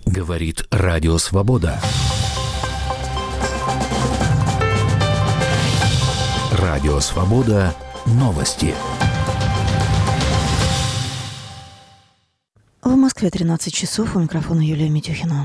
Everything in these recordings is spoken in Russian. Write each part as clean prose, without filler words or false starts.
Говорит Радио Свобода. Радио Свобода. Новости. В Москве 13 часов. У микрофона Юлия Митюхина.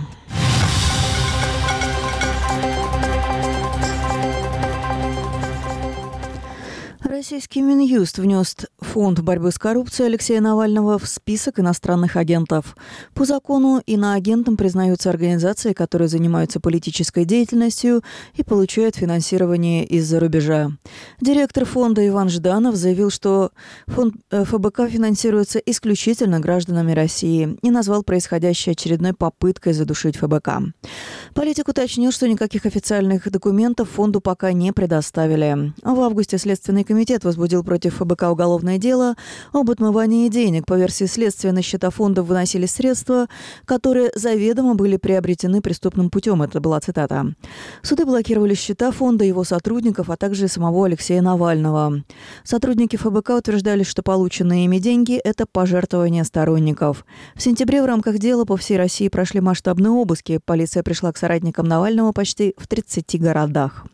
Российский Минюст внес фонд борьбы с коррупцией Алексея Навального в список иностранных агентов. По закону иноагентом признаются организации, которые занимаются политической деятельностью и получают финансирование из-за рубежа. Директор фонда Иван Жданов заявил, что фонд ФБК финансируется исключительно гражданами России и назвал происходящее очередной попыткой задушить ФБК. Политик уточнил, что никаких официальных документов фонду пока не предоставили. В августе Следственный комитет возбудил против ФБК уголовное дело об отмывании денег. По версии следствия, на счета фонда выносились средства, которые заведомо были приобретены преступным путем. Это была цитата. Суды блокировали счета фонда, его сотрудников, а также самого Алексея Навального. Сотрудники ФБК утверждали, что полученные ими деньги – это пожертвования сторонников. В сентябре в рамках дела по всей России прошли масштабные обыски. Полиция пришла к соратникам Навального почти в 30 городах.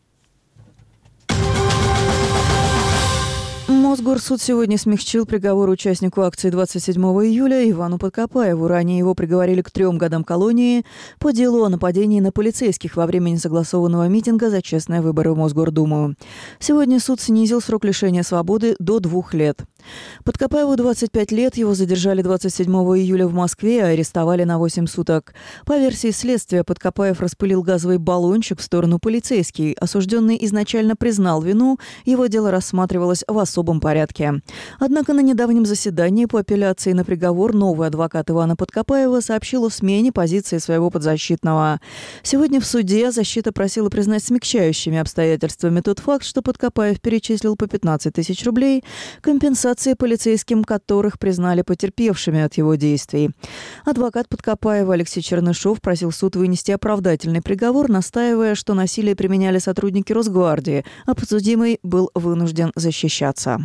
Мосгорсуд сегодня смягчил приговор участнику акции 27 июля Ивану Подкопаеву. Ранее его приговорили к 3 годам колонии по делу о нападении на полицейских во время несогласованного митинга за честные выборы в Мосгордуму. Сегодня суд снизил срок лишения свободы до 2 лет. Подкопаеву 25 лет, его задержали 27 июля в Москве и арестовали на 8 суток. По версии следствия, Подкопаев распылил газовый баллончик в сторону полицейских. Осужденный изначально признал вину, его дело рассматривалось в особом порядке. Однако на недавнем заседании по апелляции на приговор новый адвокат Ивана Подкопаева сообщил о смене позиции своего подзащитного. Сегодня в суде защита просила признать смягчающими обстоятельствами тот факт, что Подкопаев перечислил по 15 тысяч рублей компенсации полицейским, которых признали потерпевшими от его действий. Адвокат Подкопаева Алексей Чернышов просил суд вынести оправдательный приговор, настаивая, что насилие применяли сотрудники Росгвардии, а подсудимый был вынужден защищаться.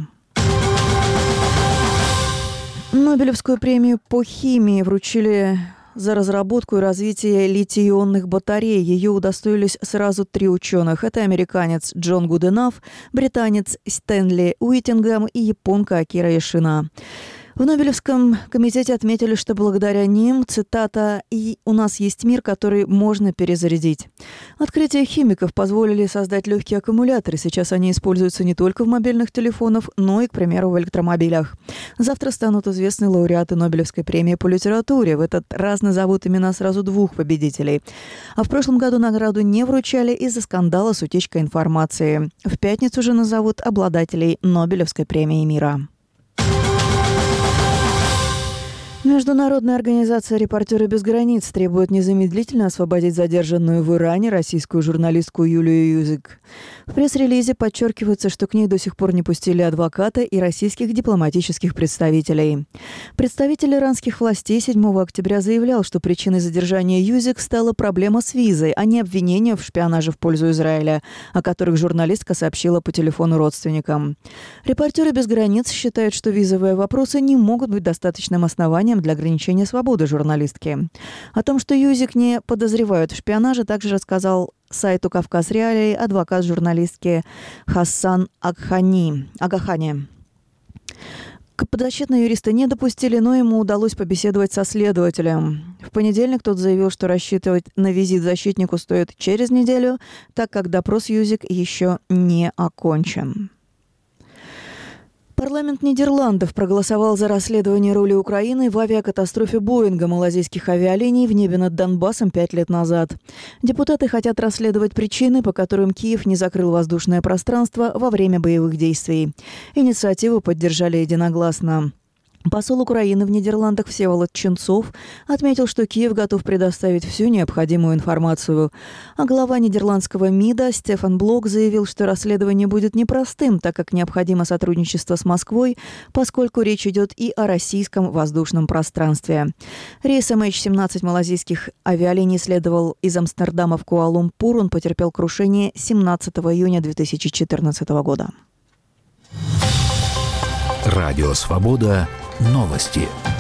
Нобелевскую премию по химии вручили за разработку и развитие литий-ионных батарей. Ее удостоились сразу 3 ученых. Это американец Джон Гуденаф, британец Стэнли Уиттингем и японка Акира Яшина. В Нобелевском комитете отметили, что благодаря ним, цитата, «и у нас есть мир, который можно перезарядить». Открытия химиков позволили создать легкие аккумуляторы. Сейчас они используются не только в мобильных телефонах, но и, к примеру, в электромобилях. Завтра станут известны лауреаты Нобелевской премии по литературе. В этот раз назовут имена сразу 2 победителей. А в прошлом году награду не вручали из-за скандала с утечкой информации. В пятницу же назовут обладателей Нобелевской премии мира. Международная организация «Репортеры без границ» требует незамедлительно освободить задержанную в Иране российскую журналистку Юлию Юзик. В пресс-релизе подчеркивается, что к ней до сих пор не пустили адвоката и российских дипломатических представителей. Представитель иранских властей 7 октября заявлял, что причиной задержания Юзик стала проблема с визой, а не обвинения в шпионаже в пользу Израиля, о которых журналистка сообщила по телефону родственникам. «Репортеры без границ» считают, что визовые вопросы не могут быть достаточным основанием для ограничения свободы журналистки. О том, что Юзик не подозревают в шпионаже, также рассказал сайту «Кавказ Реалии» адвокат журналистки Хасан Агахани. Подзащитные юристы не допустили, но ему удалось побеседовать со следователем. В понедельник тот заявил, что рассчитывать на визит защитнику стоит через неделю, так как допрос Юзик еще не окончен. Парламент Нидерландов проголосовал за расследование роли Украины в авиакатастрофе Боинга малазийских авиалиний в небе над Донбассом 5 лет назад. Депутаты хотят расследовать причины, по которым Киев не закрыл воздушное пространство во время боевых действий. Инициативу поддержали единогласно. Посол Украины в Нидерландах Всеволод Ченцов отметил, что Киев готов предоставить всю необходимую информацию. А глава нидерландского МИДа Стефан Блок заявил, что расследование будет непростым, так как необходимо сотрудничество с Москвой, поскольку речь идет и о российском воздушном пространстве. Рейс MH17 малазийских авиалиний следовал из Амстердама в Куала-Лумпур. Он потерпел крушение 17 июня 2014 года. Радио «Свобода». Новости.